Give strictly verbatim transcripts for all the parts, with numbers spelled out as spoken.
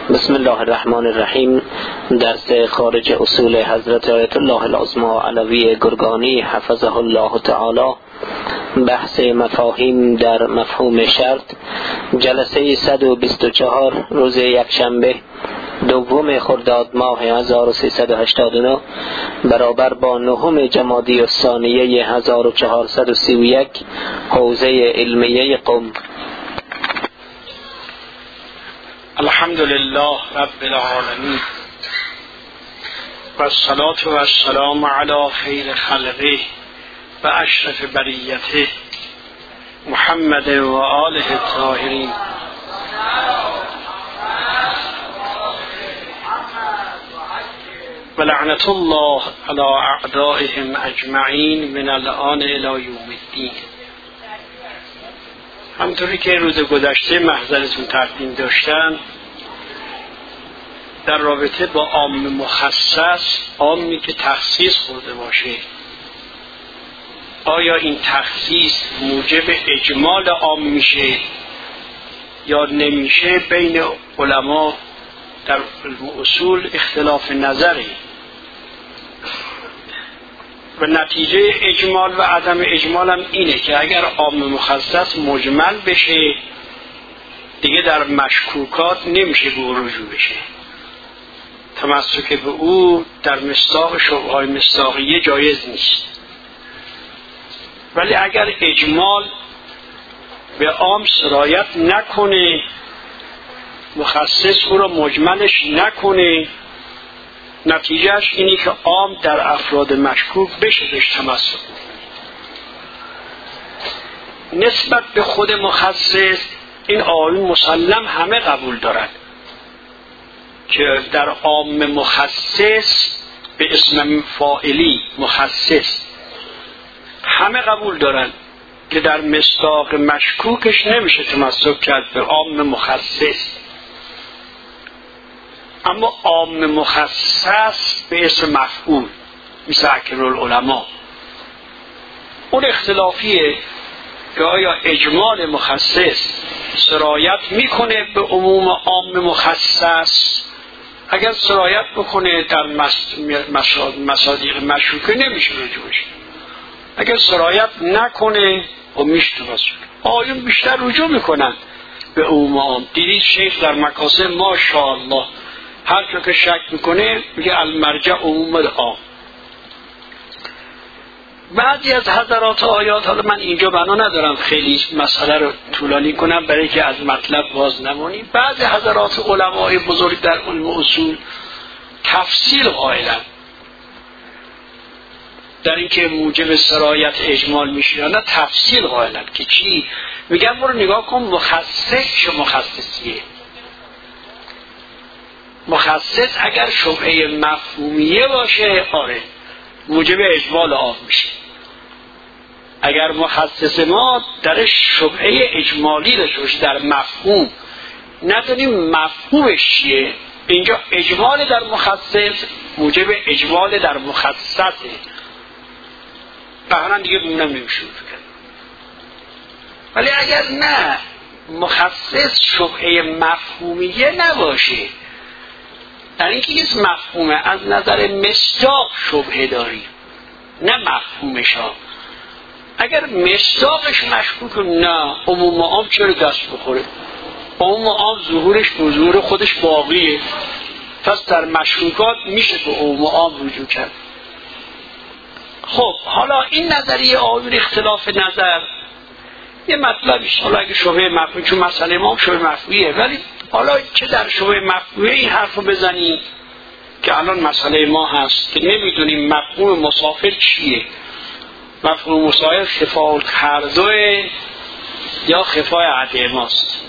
بسم الله الرحمن الرحیم. درس خارج اصول حضرت آیت الله العظمی علوی گرگانی حفظه الله تعالی، بحث مفاهیم در مفهوم شرط، جلسه صد و بیست و چهار، روز یکشنبه دوم خرداد ماه هزار و سیصد و هشتاد و نه برابر با نهم جمادی الثانیه هزار و چهارصد و سی و یک، حوزه علمیه قم. الحمد لله رب العالمین و الصلاة و السلام علی خیر خلقه و اشرف بریته محمد و آله الطاهرین. و لعنت الله علی اعدائهم اجمعین من الآن الی یوم الدین. همطوری که روز گذشته محضرتون تقدیم داشتم، در رابطه با عام مخصص، عامی که تخصیص خورده باشه، آیا این تخصیص موجب اجمال عام میشه یا نمیشه، بین علما در اصول اختلاف نظره و نتیجه اجمال و عدم اجمال هم اینه که اگر عام مخصص مجمل بشه دیگه در مشکوکات نمیشه به او رجوع بشه، تمسک به او در مصداق شبهه‌های مصداقیه جایز نیست. ولی اگر اجمال به عام سرایت نکنه، مخصص او را مجملش نکنه، نتیجهش اینی که عام در افراد مشکوک بشه بهش تمسک. نسبت به خود مخصص این آیون مسلم همه قبول دارن که در عام مخصص به اسم فاعلی مخصص همه قبول دارن که در مصداق مشکوکش نمیشه تمسک کرد به عام مخصص. اما عام مخصص به اسم مفعول مثل اکرالعلماء اون اختلافیه که آیا اجمال مخصص سرایت میکنه به عموم عام مخصص. اگر سرایت بکنه در مصادیق مشکوکه نمیشه رجوعش، اگر سرایت نکنه و میشه تمسک. آیون بیشتر رجوع میکنن به عموم عام. دیدید شیخ در مکاسب ماشاءالله هر که که شک میکنه میگه المرجع عموم العام. بعضی از حضرات آیات، حالا من اینجا بنا ندارم خیلی مسئله رو طولانی کنم برای که از مطلب باز نمونیم، بعضی حضرات علمای بزرگ در علم اصول تفصیل قائلن در اینکه موجب سرایت اجمال میشه یا نه، تفصیل قائلن که چی میگن. برو نگاه کن مخصص چه مخصصیه. مخصص اگر شبهه مفهومیه باشه آره موجب اجمال عام میشه. اگر مخصص ما در شبهه اجمالی داشته باشه در مفهوم، ندونیم مفهومش چیه، اینجا اجمال در مخصص موجب اجمال در مخصصه، بهران دیگه بونم نمیشه کرد. ولی اگر نه مخصص شبهه مفهومیه نباشه، در اینکه یه مفهومه از نظر مصداق شبهه داری نه مفهومش ها، اگر مصداقش مشکوک نه عموم عام چرا دست بخوره؟ عموم عام ظهورش به ظهور خودش باقیه، پس در مشکوکات میشه به عموم عام رجوع کرد. خب حالا این نظریه آیون اختلاف نظر یه مطلبیش، حالا اگه شبهه مفهومی، چون مسئله ما شبهه مفهومیه، ولی حالا چه در شبهه مفهومی این حرف رو بزنیم که الان مسئله ما هست که نمیدونیم مفهوم مسافر چیه. مفهوم مسافر خفای هردوه یا خفای عدماست.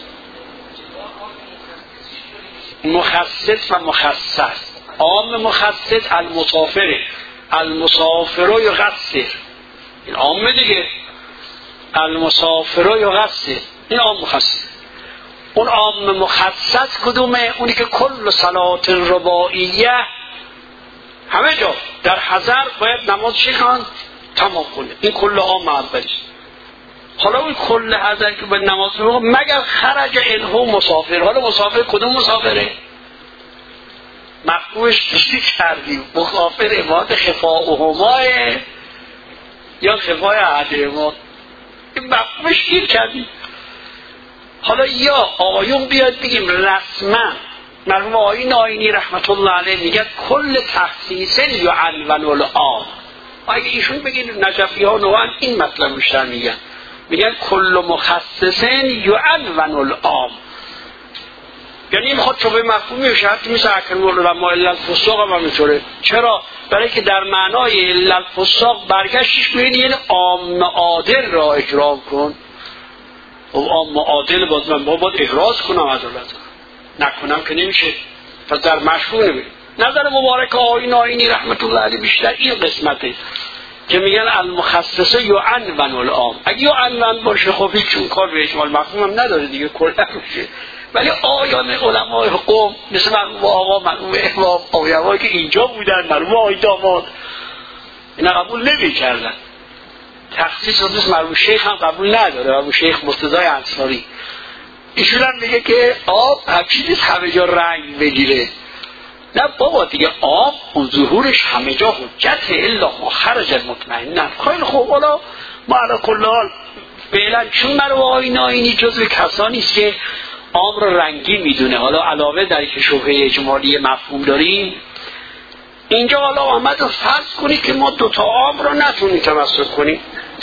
مخصص و مخصص. عام مخصص المسافره، المسافر یغسر، این عام دیگه، المسافر یغسر، این عام مخصص. اون عام مخصص کدومه؟ اونی که کل صلات رباعیه همه جا در حضر باید نماز چی خواند؟ تمام کنه. این کل عام اولیست. حالا اون کل حضر که باید نماز بخواه مگر خرج انهو مسافر. حالا مسافر کدوم مسافره؟ مفهومش دیدی کردیم مخافر عباد خفا و هماه یا خفای احدهما، این مفهومش گیر کردیم. حالا یا آقایون بیاد بگیم رسما مرحوم آقای ناینی رحمت الله علیه میگه کل تخصیص یعنون العام. اگه ایشون بگید نجفی ها نوعا این مطلب بیشتر میگن، میگن کل مخصص یعنون العام، یعنی این خود شبه مفهومی شرط مثل اکرم العلماء الا الفساق هم همینطوره. چرا؟ برای که در معنای الا الفساق برگشتش ببینید یعنی عام عادل را اکرام کن. و عام عادل باز من باید احراز کنم عدالت نکنم که نمیشه. پس در مشروع نمید. نظر مبارک آقای ناینی رحمت الله علیه بیشتر این قسمته که میگن المخصص یعنون العام. اگه یعنون باشه خب هیچ چون کار به اجمال مفهوم هم نداره دیگه، کلا میشه. ولی آیان علمای قوم مثل مرحوم آقا مرحوم امام آقایی که اینجا بودن، مرحوم آقای داماد، اینا قبول نمی‌کردن. تخصیص رو مثل مرحوم شیخ هم قبول نداره، مرحوم شیخ مرتضی انصاری ایشون هم میگه که آب همچین نیست همه جا رنگ بگیره. نه بابا دیگه آب و ظهورش همه جا حجت الا ما خرج مطمئنا. خیلی خوب، حالا ما علی کل حال فعلا چون مرحوم آقای ناینی جزو کسانی است که آب رو رنگی میدونه، حالا علاوه در که شبهه اجمالی مفهوم داریم اینجا حالا آمد و فرض کنی که ما دوتا آب رو نتونیم تمسک کنیم،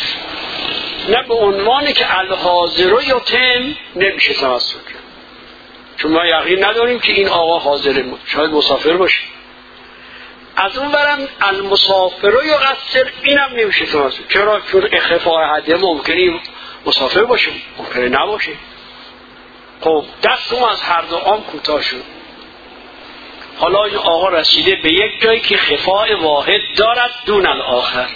نه به عنوانی که الحاضر یا تم نمیشه تمسک کنیم، چون ما یقین نداریم که این آقا حاضره، شاید مسافر باشه. از اون برم المسافر یا قصر اینم نمیشه تمسک. چرا؟ چون اخفاء حده ممکنی مسافر باشه ممکنه نباشه. خب دستم از هر دو عام کوتاه شد. حالا این آقا رسیده به یک جایی که خفاء واحد دارد دون الاخر.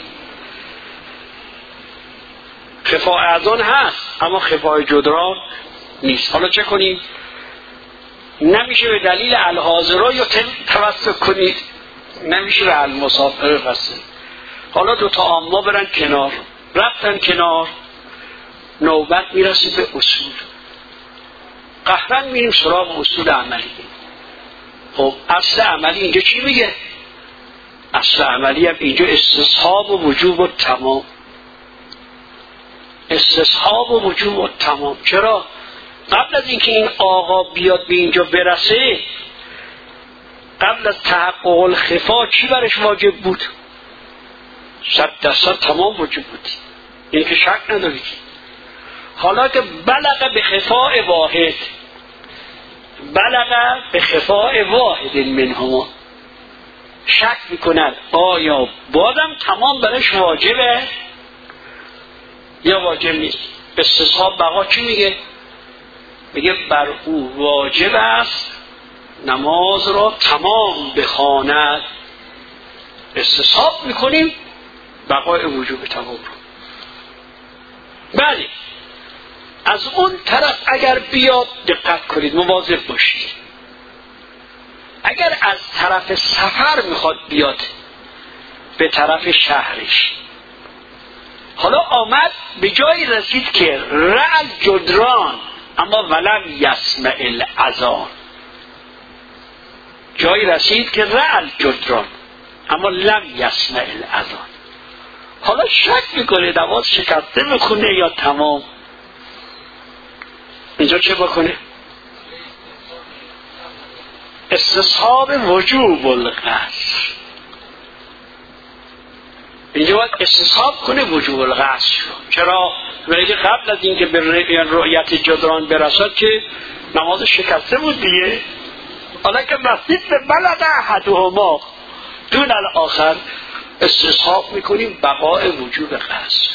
خفاء اذان هست اما خفاء جدران نیست. حالا چه کنیم؟ نمیشه به دلیل الحاضرا یا توسط کنید، نمیشه به المسافر رسید. حالا دو تا عامه برن کنار، رفتن کنار، نوبت میرسید به اصول. قهرن میریم سراغ اصول عملی. خب اصل عملی اینجا چی میگه؟ اصل عملی هم اینجا استصحاب و وجوب و تمام. استصحاب و وجوب و تمام. چرا؟ قبل از اینکه این آقا بیاد به اینجا برسه، قبل از تحقق الخفا چی برش واجب بود؟ صد درصد تمام واجب بود، این که شک ندارید. حالا که بلغ به خفاء واحد، بلغ به خفاء واحد منهما، شک میکنند آیا بازم تمام برش واجبه یا واجب نیست. استصحاب بقا چی میگه؟ میگه بر او واجب است نماز را تمام بخواند. استصحاب میکنیم بقای وجوب تمام رو. بله از اون طرف اگر بیاد، دقت کنید مواظب باشید، اگر از طرف سفر میخواد بیاد به طرف شهرش، حالا آمد به جایی رسید که رعل جدران اما ولم یسمع الاذان، جایی رسید که رعل جدران اما لم یسمع الاذان. حالا شک میکنه نماز شکسته بخونه یا تمام. اینجا چه بکنه؟ استصحاب وجوب القصر. اینجا باید استصحاب کنه وجوب القصر. چرا؟ برای که قبل از اینکه به رؤیت جدران برسد که نماز شکسته بود دیگه. حالا که رسید به بلغ احدهما دون الاخر، استصحاب میکنیم بقاء وجوب قصر.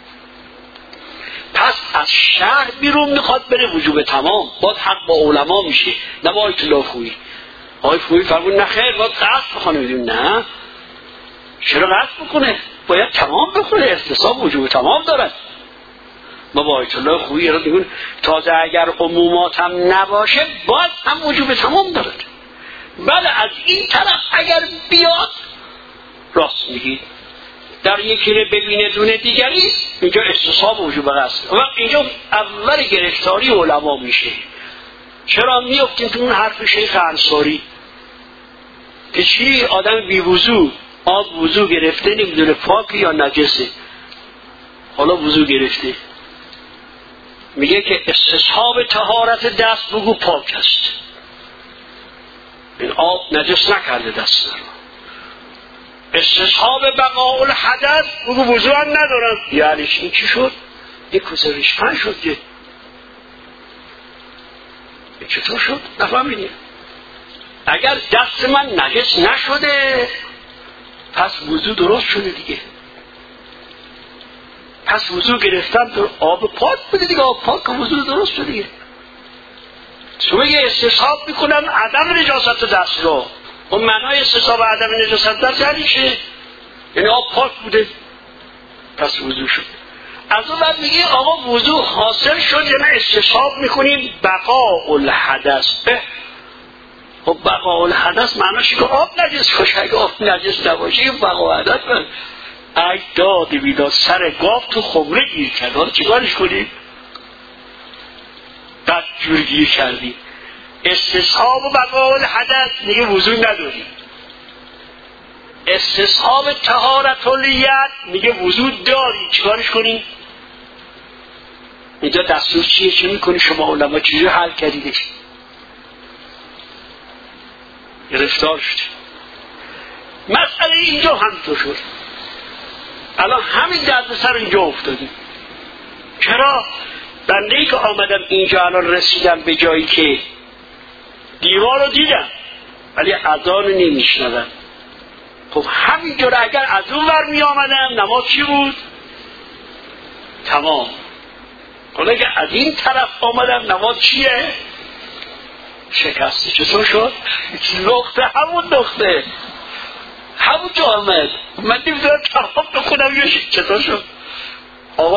پس از شهر بیرون میخواد بره وجوب تمام، باید حق با علما میشه، نه با آیت الله خویی. آیت خویی فرمود نه خیر باید قصد بخونه. بدیم نه، چرا قصد بکنه؟ باید تمام بخونه، استصحاب وجوب تمام دارد. ما با آیت الله خویی رو میگون تازه اگر عمومات هم نباشه باید هم وجوب تمام دارد. بله از این طرف اگر بیاد راست میگید، در یکی رو ببینه دونه دیگری، اینجا استصحاب وجوب قصد. وقت اینجا اول گرفتاری علما میشه. چرا میفتیم تو اون حرف شیخ انصاری؟ که چی آدم بی وضو آب وضو گرفته نمیدونه پاک یا نجسه، حالا وضو گرفته میگه که استصحاب طهارت دست بگو پاک است، این آب نجس نکرده دست رو. استصحاب بقاء الحدث بگو وضو هم ندارم، یعنی این چی شد؟ این کوسه ریشفن شد که این چطور شد؟ نفهمیدیم. اگر دست من نجس نشده پس وضو درست شده دیگه، پس وضو گرفتم تو آب پاک بوده دیگه، آب پاک وضو درست شده دیگه. شما یه استصحاب میکنن عدم نجاست دست رو، اون معنای استصحاب عدم نجاست دست یعنی چه؟ یعنی آب پاک بوده پس وضو شد. از اون بعد میگه آقا وضو حاصل شد یا نه استصحاب میکنیم بقاء الحدث. خب بقاء الحدث معناش که آب نجس باشه، اگه آب نجس نباشه این بقاء الحدث من ای دادی بیداد سر گاو تو خمره گیر کرد، حالا چیکارش کنیم؟ بد جور گیر کردی. استصحاب و بقاء الحدث میگه وضو نداری. استصحاب طهارت الید میگه وضو داری، چیکارش کنیم؟ اینجا دستور چیه؟ چه میکنی شما علما؟ چجوری حل کردیدش؟ گرفتار شد. مسئله اینجا هم تو شد. الان همین درد سر اینجا افتادیم. چرا؟ بنده ای که آمدم اینجا الان رسیدم به جایی که دیوار رو دیدم ولی اذان نمیشنوم. خب همینجور اگر از اون ور می آمدم نماز چی بود؟ تمام. حالا اگر از این طرف آمدم نماز چیه؟ شکسته. چطور شد؟ نقطه همون نقطه همون جا آمد. من نمیدونم تمام بخونم یا چطور شد؟ آقا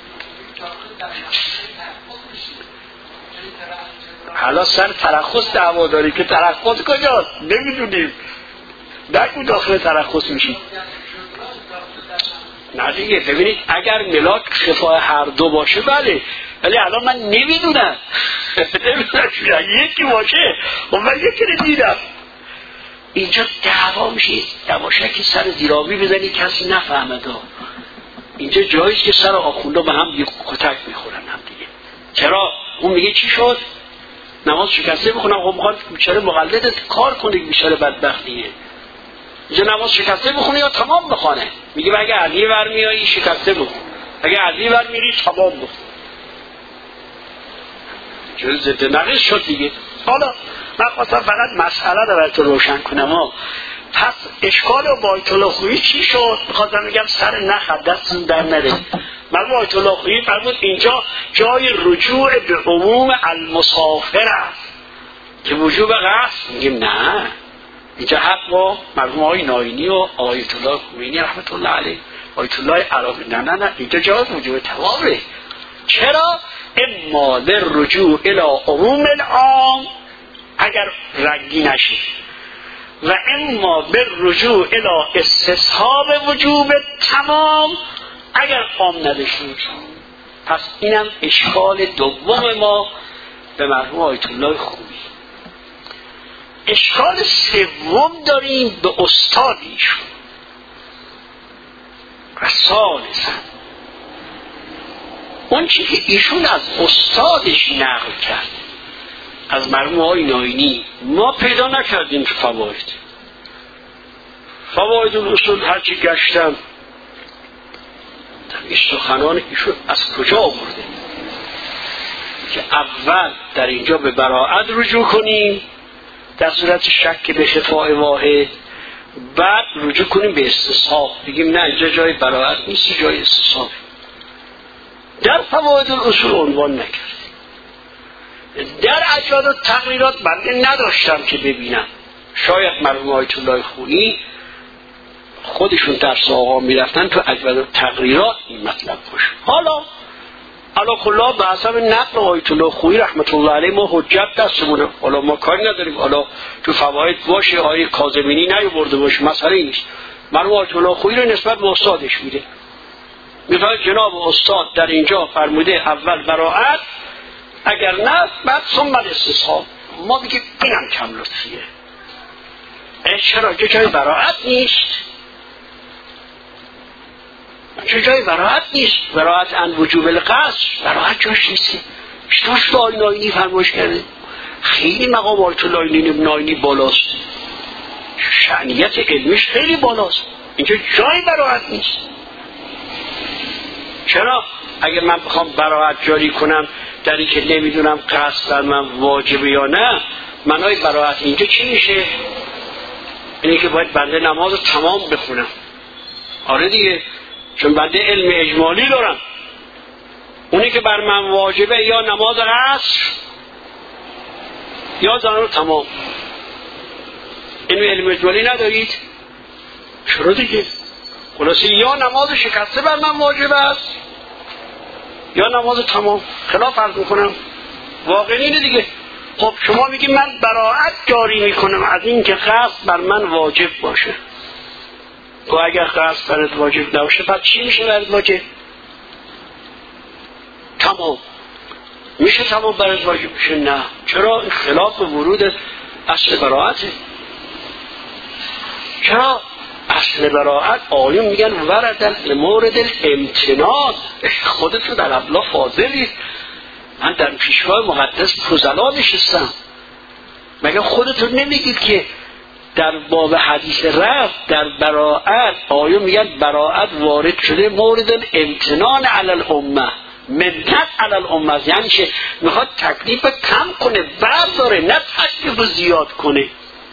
حالا سر ترخص دعوا داری که ترخص کجاست؟ نمیدونیم. نگو داخل ترخص میشید. نه دیگه ببینید اگر ملاک شفای هر دو باشه بله، ولی الان من نمیدونم نمیدونم یکی باشه و من یکی رو دیدم. اینجا دعوا میشه، دواشکی سر زیرابی بزنی کسی نفهمد. اینجا جاییست که سر آخونده به هم کتک میخورن هم دیگه. چرا؟ اون میگه چی شد؟ نماز شکسته بخونم. خب میخواد بیچاره مقلدت کار کنه بیچاره بدبختیه. اینجا نماز شکسته بخونه یا تمام بخونه؟ میگه اگه علی ور میایی شکسته بخون، اگه علی ور میری تمام بخون. چون ضد نقیض شد دیگه. حالا من خواستم فقط مسئله رو براتون روشن کنم. ها پس اشکال و آیت الله خویی چی شد؟ میخواستم بگم سر نخ دستون در نده. من آیت الله خویی فرمود اینجا جای رجوع به عموم المسافر است که وجوب قصد. میگیم نه، اینجا حق با مرحوم آقای ناینی و آیت الله خویی رحمت الله علیه، آیت الله عراقی. نه نه نه اینجا جای وجوب توابه. چرا؟ اما در رجوع الى عموم العام اگر رنگی نشه، و اما بر رجوع الى استصحاب وجوب تمام اگر عام نداشته. پس اینم اشکال دوم ما به مرحوم آیت الله خویی. اشکال سوم داریم به استادیشون و ثالثاً اون چی که ایشون از استادش نقل کرد از مرحوم آقای ناینی ما پیدا نکردیم تو فواید. فواید الاصول هرچی گشتم این سخنان ایشون از کجا آورده که اول در اینجا به براءت رجوع کنیم در صورت شک به شفاء واحد، بعد رجوع کنیم به استصحاب، بگیم نه اینجا جای براءت نیست جای استصحاب. در فواید الاصول عنوان نکرد. در اجاد و تقریرات بنده نداشتم که ببینم، شاید مرحوم آیت الله خویی خودشون درس آقا میرفتن تو اجاد و تقریرات این مطلب باشه. حالا علا کلا به حسب نقل آیت الله خویی رحمت الله علیه ما حجت دستمونه. حالا ما کاری نداریم حالا تو فواید باشه آیه کاظمینی نیاورده باشه، مسئله نیست. مرحوم آیت الله خویی رو نسبت به استادش میده، میفرماید جناب استاد در اینجا فرموده اول براءت، اگر نه بعد ثم استصحاب. ما میگیم اینم کم لطفیه. چرا؟ چه جای براعت نیست؟ چه جای براعت نیست؟ براعت عن وجوب القصر براعت جاش نیست. شتاش آیین ناینی فرمایش کرده. خیلی مقام آیت الله ابن ناینی بالاست، شأنیت علمیش خیلی بالاست، اینجا جای براعت نیست. چرا؟ اگر من بخوام براعت جاری کنم در این که نمیدونم قصد بر من واجبه یا نه، معنای براعت اینجا چی میشه؟ اینه که باید بنده نماز رو تمام بخونم. آره دیگه، چون بنده علم اجمالی دارم. اونی که بر من واجبه یا نماز عصر یا زن رو تمام. علم علم اجمالی ندارید؟ چرا دیگه؟ خلاصه یا نماز شکسته بر من واجب است یا نماز تمام. خلاف فرض میکنم واقعی اینه دیگه. خب شما میگی من براعت جاری میکنم از این که قصد بر من واجب باشه. و اگر قصد برات واجب نباشه پس چی میشه برات واجب؟ تمام. میشه تمام برات واجب بشه؟ نه. چرا؟ خلاف ورود اصل براعته. چرا؟ اصل براعت آیون میگن وردن مورد الامتنان. خودتون در ابلا فاضلید. من در پیشگاه مقدس فضلا نشستم. مگه خودتون نمیگید که در باب حدیث رفت در براعت آیون میگن براعت وارد شده مورد الامتنان علی الامه، منت علی الامه، یعنی که میخواد تکلیف کم کنه برداره، نه تکلیف زیاد کنه.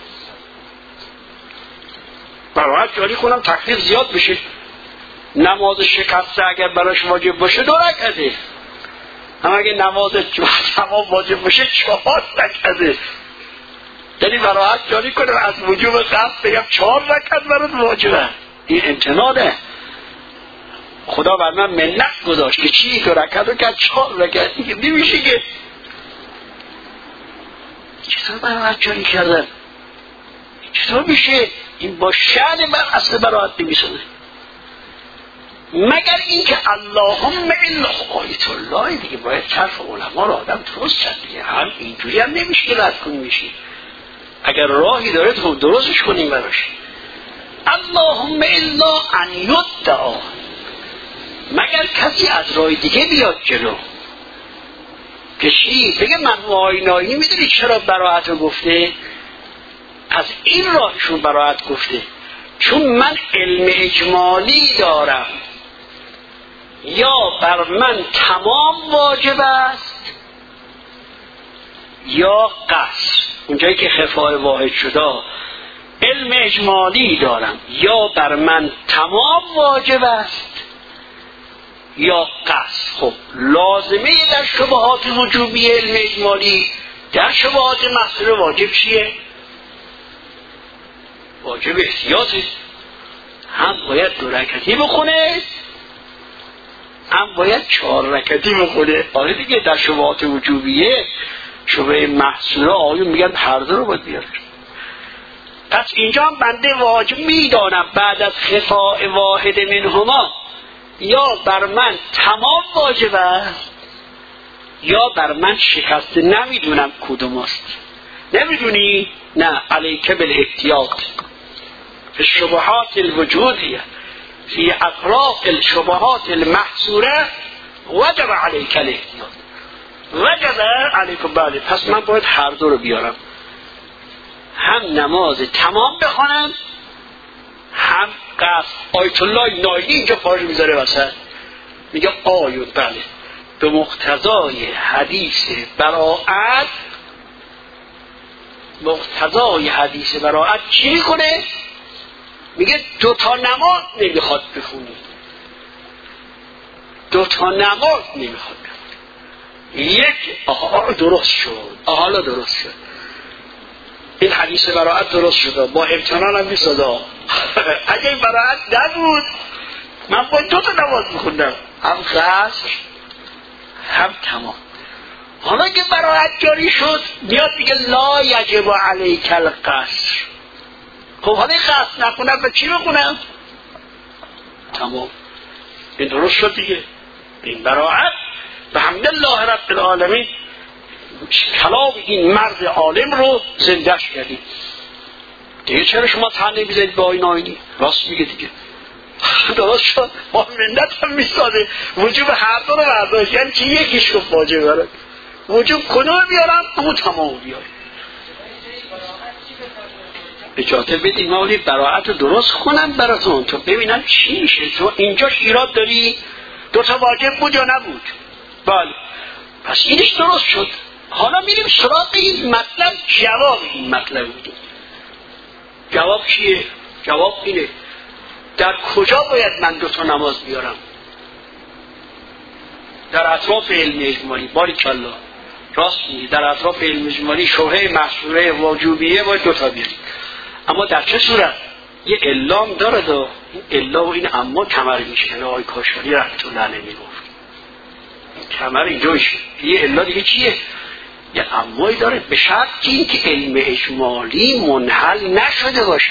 براعت جاری کنم تکلیف زیاد بشه. نماز شکسته اگر براش واجب باشه دو رکعته، اما اگه نماز تمام واجب باشه چهار رکعته. یعنی براعت جاری کنم از وجوب قصد بگم چهار رکعت برات واجبه. این امتنانه. خدا بر من منت گذاشت که چی که رکعت رو کرد چهار رکعت دیگه نمیشه که. چطور براعت جاری کردن؟ چطور میشه؟ این با شأن بر اصل براعت نمیسونه. مگر اینکه اللهم الا آیت الله دیگه باید طرف علما رو آدم درست کرد دیگه. هم اینجوری هم نمیشه که رد کنی میشی. اگر راهی داره تو درستش کنیم براش. اللهم الا ان یدعا، مگر کسی از راه دیگه بیاد جلو که چی؟ بگه من واینایی میدونی چرا براعت رو گفته؟ از این راهشون براعت گفته چون من علم اجمالی دارم، یا بر من تمام واجب است یا قصر. اونجایی که خفای واحد شده علم اجمالی دارم، یا بر من تمام واجب است یا قصر. خب لازمه در شبهات وجوبی علم اجمالی در شبهات محصول واجب چیه؟ واجب احتیاطه. هم باید دو رکعتی بخونه هم باید چهار رکعتی بخونه. آره دیگه در شبهات وجوبیه شبه محصوله آیون میگن هر دو رو باید بیاره. پس اینجا هم بنده واجب میدانم بعد از خفاء واحد منهما یا بر من تمام واجب است یا بر من شکسته. نمیدونم کدوم است. نمیدونی؟ نه. علیک بالاحتیاط فی الشبهات الوجودیه فی اطراف الشبهات المحصوره وجب علیک الاحتیاط. وجب علیکم. بله. پس من باید هر دو رو بیارم، هم نماز تمام بخونم هم قصد. آیت الله ناینی اینجا پاش میذاره وسط میگه آیون بله به مقتضای حدیث براعت، مقتضای حدیث براعت چی میکنه؟ میگه دو تا نماز نمیخواد بخونی، دو تا نماز نمیخواد بخونی. یک آها درست شد، حالا درست شد، این حدیث براعت درست شده، با امتنان هم میساده. اگه این براعت نبود من باید دو تا نماز میخوندم، هم قصر هم تمام. حالا که براعت جاری شد میاد میگه لا یجب علیک القصر. خب حالا قصد نکنم به چی بکنم؟ تمام. این درست شد دیگه. این براعت به حمدالله رب العالمین کلام این مرد عالم رو زندهش کردیم. دیگه چرا شما تن نمیزنید به آیین آینی؟ راست میگه دیگه. درست شد. با منت هم میساده وجوب هر دو رو برداشت. یعنی که یکیش گفت واجب برد وجوب کدوم بیارم اون تمام بیارم. اجازه بدید ما ولی براعت رو درست کنم براتون تو ببینم چی میشه. تو اینجاش ایراد داری دو تا واجب بود یا نبود؟ بله پس اینش درست شد. حالا میریم سراغ این مطلب. جواب این مطلب بود. جواب چیه؟ جواب اینه در کجا باید من دو تا نماز بیارم؟ در اطراف علم اجمالی. باریکالله راست میگی. در اطراف علم اجمالی شبهه محصوله واجوبیه باید دو تا بیاریم. اما در چه صورت؟ یه علام داره دا این الا و این اما کمر میشکنه. آقای کاشانی رحمت الله علیه میگفت کمر اینجا میشه. یه الا دیگه چیه؟ یه امایی داره به شرط این که علم اجمالی منحل نشده باشه.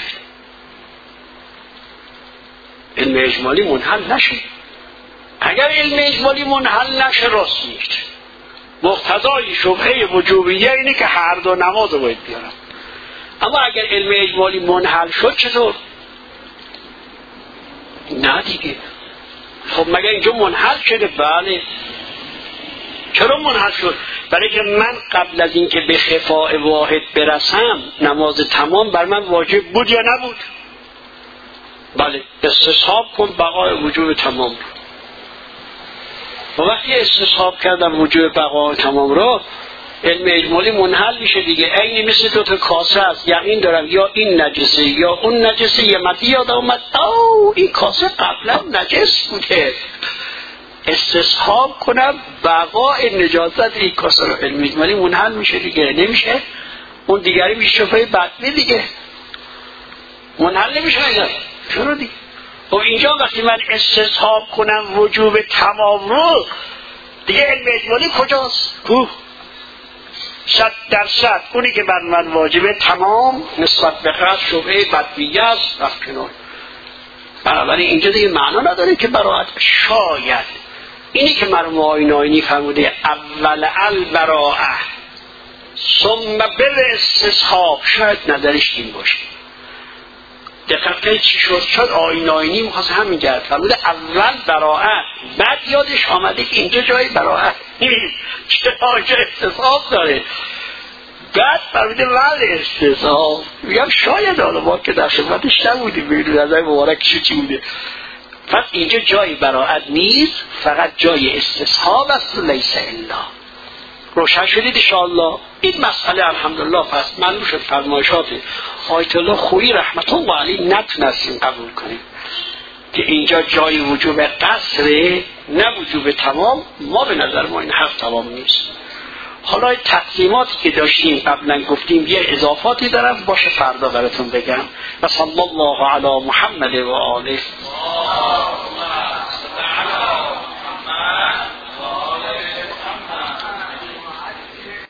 علم اجمالی منحل نشه. اگر علم اجمالی منحل نشه راست نیست. مقتضای شبهه وجوبیه اینه که هر دو نماز رو باید بیارم. اما اگر علم اجمالی منحل شد چطور؟ نه دیگه. خب مگر اینجا منحل شده؟ بله. چرا منحل شد؟ برای که من قبل از اینکه به خفاء واحد برسم نماز تمام بر من واجب بود یا نبود؟ بله. استصحاب کن بقای وجوب تمام رو. و وقتی استصحاب کردم وجوب بقای تمام رو علم اجمالی منحل میشه دیگه. عینی مثل دو تا کاسه است. یقین دارم یا این نجسه یا اون نجسه. یه مدی یاد آمد او این کاسه قبلا نجس بوده. استصحاب کنم بقای نجاست این کاسه رو. علم اجمالی منحل میشه دیگه. نمیشه اون دیگری میشه شفای بدنی دیگه. منحل نمیشه اگر چرا دیگه. خب اینجا وقتی من استصحاب کنم وجوب تمام رو دیگه علم اجمالی کجاست؟ کوه صد درصد اونی که بر من واجبه تمام نسبت به خط شبهه بدویه است رفت کنار. بنابراین اینجا دیگه معنا نداره که براعت. شاید اینی که مرحوم آیین آینی فرموده اول البراءه ثم بالاستصحاب شاید ندارش این باشه. دقیقه چی شد؟ شد آیین آینی میخواست همین گرد فرموده اول براءت بعد یادش آمده که اینجا جای براءت نیست چه آنجا استصحاب داره بعد فرموده ول استصحاب. میگم شاید حالا ما که در خدمتش نبودیم ببینید نظر مبارکش چی بوده. پس اینجا جای براءت نیست فقط جای استصحاب است. لیس الا. روشن شدید انشاءالله. این مسئله الحمدلله پس معلوم شد فرمایشات آیت الله خویی رحمت الله علیه نتونستیم قبول کنیم که اینجا جای وجوب قصره نه وجوب تمام. ما به نظر ما این حرف تمام نیست. حالا تقسیماتی که داشتیم قبلا گفتیم یه اضافاتی دارم باشه فردا براتون بگم. و صلی الله علی محمد و آله.